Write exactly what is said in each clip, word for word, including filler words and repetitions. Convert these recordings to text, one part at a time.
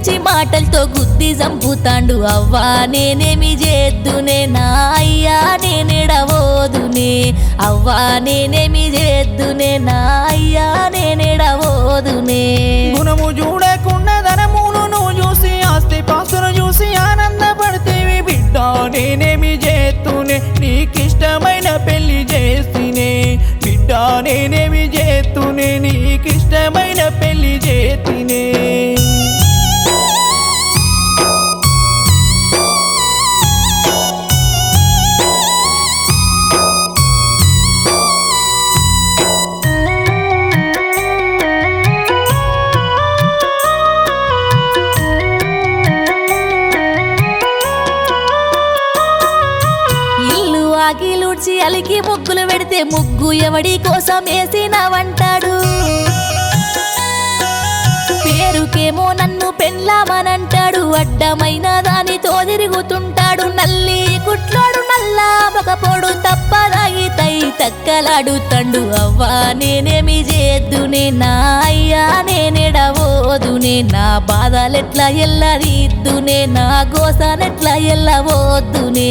గుంపించి మాటలతో గుద్ది చంపుతాండు అవ్వా నేనేమి చేద్దునే నా అయ్యా నేనెడవోదునే అవ్వా నేనేమి చేద్దునే నా అయ్యా నేనెడవోదునే గుణము చూడకుండా ధనమును నువ్వు చూసి ఆస్తి పాస్తును చూసి ఆనందపడితేవి బిడ్డ నేనేమి చేస్తూనే నీకిష్టమైన పెళ్లి చేస్తూనే బిడ్డ నేనేమి చేస్తూనే నీకిష్టమైన పెళ్లి చేస్తూనే వాకిలుడ్చి అలికి ముగ్గులు పెడితే ముగ్గు ఎవడి కోసం వేసినవంటాడు పేరుకేమో నన్ను పెళ్ళామనంటాడు అడ్డమైన దానితో తిరుగుతుంటాడు నల్లి కుట్లోడు నల్లా మొకపోడు తప్పదాగి తై తక్కలాడుతండు అవ్వా నేనేమి చేద్దునే నా అయ్యా నేనెడవోదునే నా బాధలెట్లా ఎల్లరీద్దునే నా గోసానెట్లా ఎల్లవోద్దునే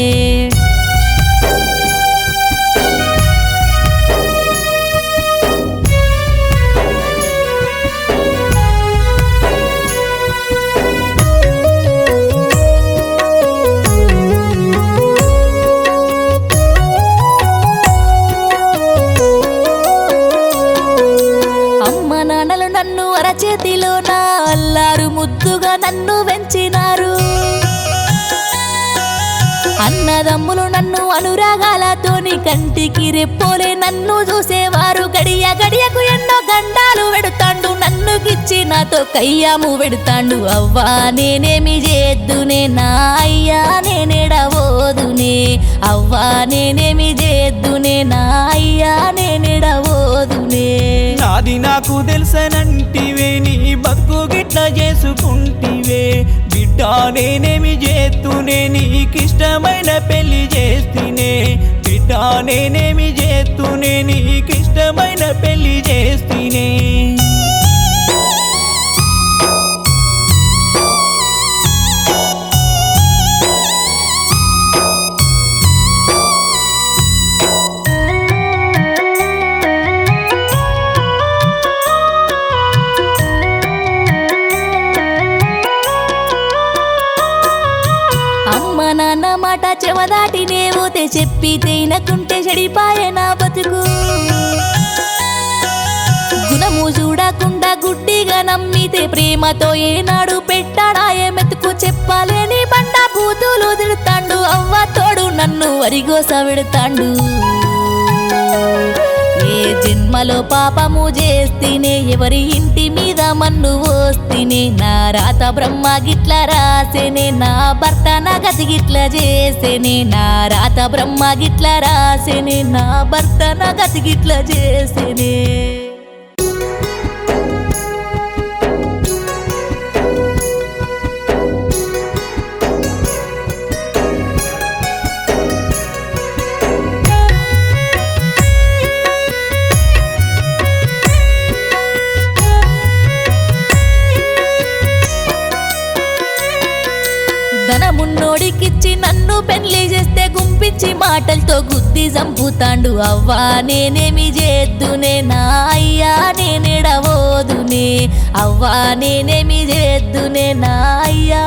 నన్ను అరచేతిలో నా అల్లారు ముద్దుగా నన్ను పెంచినారు అన్నదమ్ములు నన్ను అనురాగాలతోని కంటికి రెప్పోలే నన్ను చూసేవారు గడియ గడియకు ఎన్నో గండాలు పెడతాండు నన్ను గిచ్చి నాతో కయ్యాము పెడతాండు అవ్వా నేనేమి చేద్దునే నా అయ్యా నేనెడవోదునే అవ్వా నేనేమి చేద్దునే నా అయ్యా నేనెడవోదునే నాది నాకు తెలుసనంటివే నీ బతుకు గిట్ల చేసుకుంటివే బిడ్డ నేనేమి చేస్తూనే నీకిష్టమైన పెళ్లి చేస్తూనే బిడ్డ నేనేమి చేస్తూనే నీకిష్టమైన పెళ్లి చేస్తూనే నాన్న మాట చెవదాటి నేవోతే చెప్పి తేనకుంటే చెడిపాయే నా బతుకు గుణము చూడకుండా గుడ్డిగా నమ్మితే ప్రేమతో ఏనాడు పెట్టాడాయే మెతుకు చెప్పాలేని బండ బూతులు తిడతాండు అవ్వ తోడు నన్ను వరిగోస పెడతాండు ఏ జన్మలో పాపము చేస్తేనే ఎవరి ఇంటి మీద మన్ను పోస్తేనే నా రాత బ్రహ్మ గిట్ల రాసేనే నా భర్త నా గతి గిట్ల చేసేనే నా రాత బ్రహ్మ గిట్ల రాసేనే నా భర్త నా గతి గిట్ల చేసేనే ధనమున్నోడికిచ్చి నన్ను పెళ్లి చేస్తే గుంపించి మాటలతో గుద్ది చంపుతాండు అవ్వా నేనేమి చేద్దునే నా అయ్యా నేనెడవోదునే అవ్వా నేనేమి చేద్దునే నా అయ్యా